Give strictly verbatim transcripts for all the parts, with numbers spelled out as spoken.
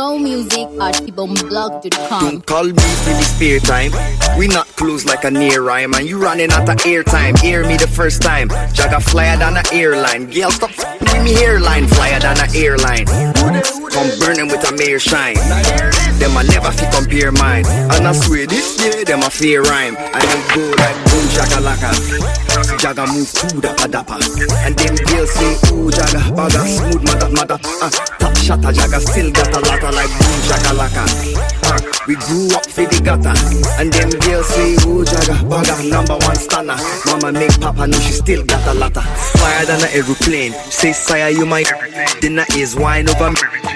More music at ibomblog dot com. Don't call me for the spare time. We not close like a near rhyme, and you running out of airtime. Hear me the first time. Jagga flyer than an airline. Girl, stop f***ing with me hairline. Flyer than an airline. Come burning with a mere shine. Them I never fit compare mine. And I swear this year them a fair rhyme. And they go like boom Jagga laka. Jagga move to dappa dappa. And them girls say ooh Jagga bagga smooth mother mother. Uh, top shatter Jagga still got a lot of like boom Jagga laka. Uh, we grew up for the gutter. And them girls say ooh Jagga bagga number one stunner. Mama make papa know she still got a lotta. Flyer than an aeroplane. Say sire you my dinner is wine over me.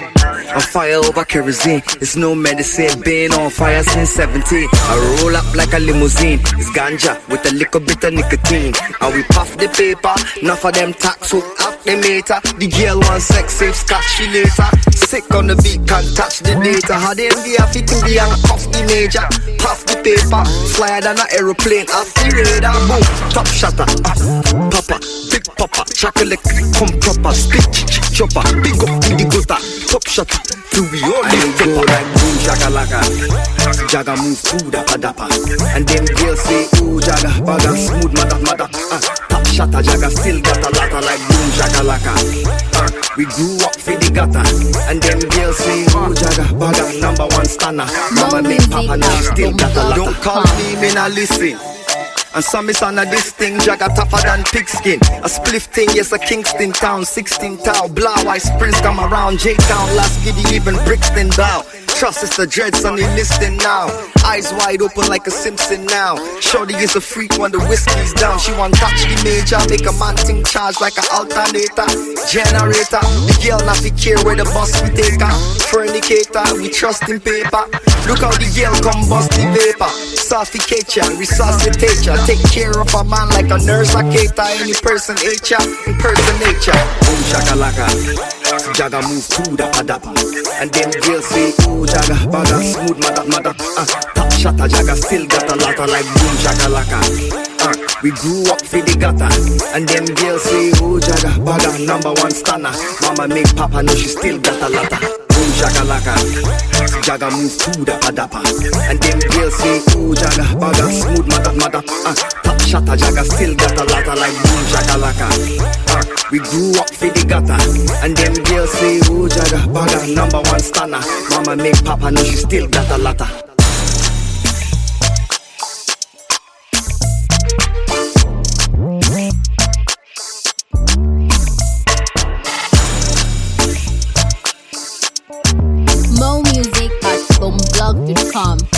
On fire over kerosene. It's no medicine. Been on fire since seventeen. I roll up like a limousine. It's ganja with a little bit of nicotine. And we puff the paper. Enough of them tax hook up the meter. The girl wants sex, save scotch she later. Sick on the beat, can't touch the data. How them be a fit to be and puff the major. Puff the paper. Flyer than an aeroplane. Off the radar. Boom. Top shatter. Uh, papa. Big papa. Chocolate. Come proper. Stick chopper. Big up to the gutter. Top shatter. To be all in go like boom Jagga laka. Jagga move to dappa dappa. And them girls say ooh Jagga bagga smooth mother mother. Uh, top shatter Jagga still got a lotta like boom Jagga laka. Uh, we grew up for the gutter. And them girls say ooh Jagga bagga number one stunner. Mama make papa know she still got a lotta. Don't call me, me nah listen. And some is on a this thing, Jagga tougher than pigskin. A spliff thing, yes, a Kingston town, sixteen town, Blau, I sprints come around, J-Town, last giddy, even Brixton down. Trust it's the dreads on the listing now. Eyes wide open like a Simpson now. Shorty is a freak when the whiskey's down. She want touch the major, make a man think charge like an alternator. Generator, the girl not fi care where the bus we take her. Fornicator, we trust in paper. Look how the girl come bust the vapor. Suffocate ya, resuscitate ya. Take care of a man like a nurse, a cater. Any person hate ya, impersonate ya. Boom Jagga laka. Jagga move to dappa dappa. And them girls say ooh Jagga bagga smooth mother mother. Uh, top shatter Jagga still got a lotta like boom Jagga laka. Uh, we grew up for the gutter. And them girls say ooh Jagga bagga number one stunner. Mama make papa know she still got a lotta. Boom Jagga laka. Jagga move to dappa dappa. And them girls say ooh Jagga bagga smooth mother mother. Uh, top shatter Jagga still got a lotta like boom Jagga laka. Uh, we grew up for the gutter. And them girls say ooh Jagga bagga number one stunner. Mama make papa know she still got a lotta. More music at ibomblog dot com.